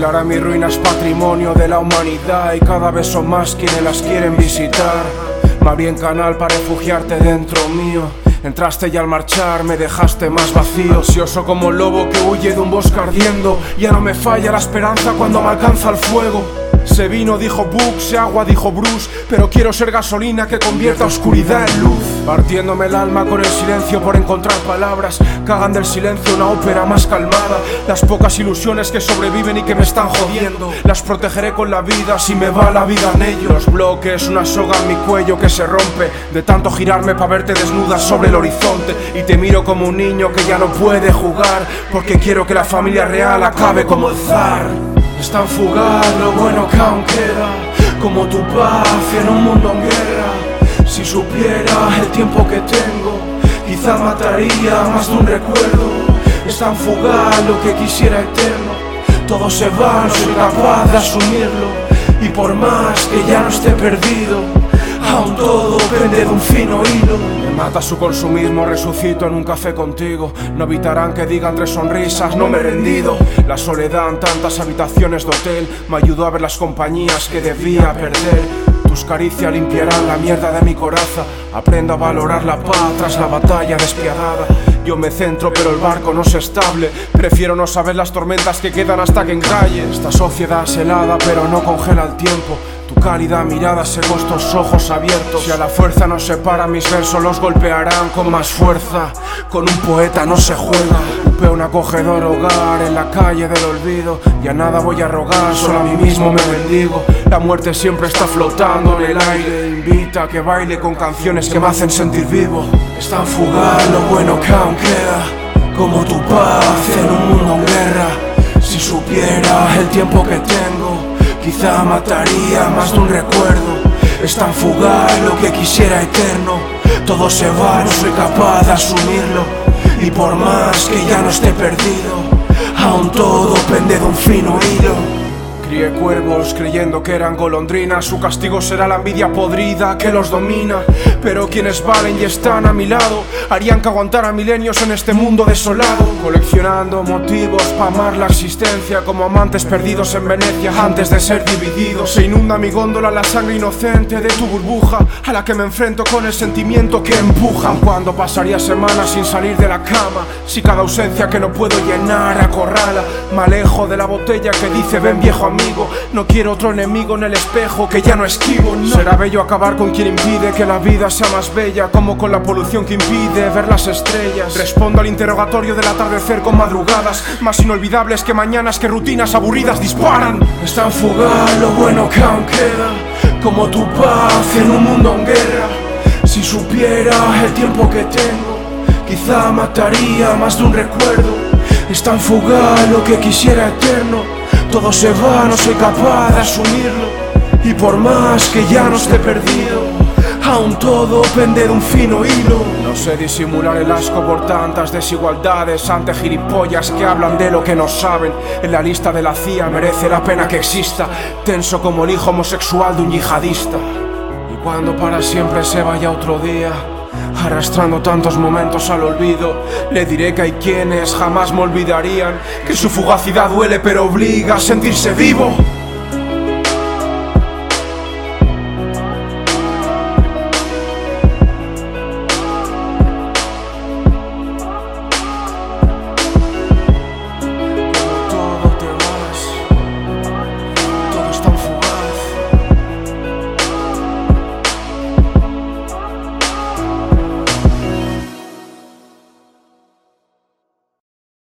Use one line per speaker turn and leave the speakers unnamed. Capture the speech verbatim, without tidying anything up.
Vigilar a mis ruinas, patrimonio de la humanidad, y cada vez son más quienes las quieren visitar. Me abrí en canal para refugiarte dentro mío. Entraste y al marchar me dejaste más vacío. Ansioso como un lobo que huye de un bosque ardiendo. Ya no me falla la esperanza cuando me alcanza el fuego. Se vino, dijo Book, se agua, dijo Bruce, pero quiero ser gasolina que convierta oscuridad en luz. Partiéndome el alma con el silencio por encontrar palabras que hagan del silencio una ópera más calmada. Las pocas ilusiones que sobreviven y que me están jodiendo, las protegeré con la vida si me va la vida en ello. Los bloques, una soga en mi cuello que se rompe de tanto girarme para verte desnuda sobre el horizonte. Y te miro como un niño que ya no puede jugar, porque quiero que la familia real acabe como el zar. Es tan fugaz lo bueno que aún queda, como tu paz en un mundo en guerra. Si supiera el tiempo que tengo, quizá mataría más de un recuerdo. Es tan fugaz lo que quisiera eterno, todo se va, no soy capaz de asumirlo. Y por más que ya no esté perdido, aún todo pende de un fino hilo. Me mata su consumismo, resucito en un café contigo. No evitarán que digan tres sonrisas, no me he rendido. La soledad en tantas habitaciones de hotel me ayudó a ver las compañías que debía perder. Tus caricias limpiarán la mierda de mi coraza. Aprendo a valorar la paz tras la batalla despiadada. Yo me centro pero el barco no es estable. Prefiero no saber las tormentas que quedan hasta que encalle. Esta sociedad es helada pero no congela el tiempo. Tu cálida mirada secó estos ojos abiertos. Si a la fuerza nos separa, mis versos los golpearán con más fuerza. Con un poeta no se juega. Upeo un acogedor hogar en la calle del olvido. Y a nada voy a rogar, solo a mí mismo me bendigo. La muerte siempre está flotando en el aire. Invita a que baile con canciones que me hacen sentir vivo. Es tan fugaz lo bueno que aún queda, como tu paz en un mundo en guerra. Si supiera el tiempo que tengo, quizá mataría más de un recuerdo. Es tan fugaz lo que quisiera eterno, todo se va, no soy capaz de asumirlo. Y por más que ya no esté perdido, aún todo pende de un fino hilo. Crié cuervos creyendo que eran golondrinas. Su castigo será la envidia podrida que los domina. Pero quienes valen y están a mi lado harían que aguantara milenios en este mundo desolado. Coleccionando motivos para amar la existencia, como amantes perdidos en Venecia antes de ser divididos. Se inunda mi góndola la sangre inocente de tu burbuja, a la que me enfrento con el sentimiento que empuja. Cuando pasaría semanas sin salir de la cama, si cada ausencia que no puedo llenar acorrala. Me alejo de la botella que dice ven viejo amigo. No quiero otro enemigo en el espejo que ya no esquivo, no. Será bello acabar con quien impide que la vida sea más bella, como con la polución que impide ver las estrellas. Respondo al interrogatorio del atardecer con madrugadas más inolvidables que mañanas que rutinas aburridas disparan. Es tan fugaz lo bueno que aún queda, como tu paz en un mundo en guerra. Si supiera el tiempo que tengo, quizá mataría más de un recuerdo. Es tan fugaz lo que quisiera eterno, todo se va, no soy capaz de asumirlo. Y por más que ya no esté perdido, aún todo pende de un fino hilo. No sé disimular el asco por tantas desigualdades ante gilipollas que hablan de lo que no saben. En la lista de la C I A merece la pena que exista, tenso como el hijo homosexual de un yihadista. Y cuando para siempre se vaya otro día, arrastrando tantos momentos al olvido, le diré que hay quienes jamás me olvidarían, que su fugacidad duele pero obliga a sentirse vivo.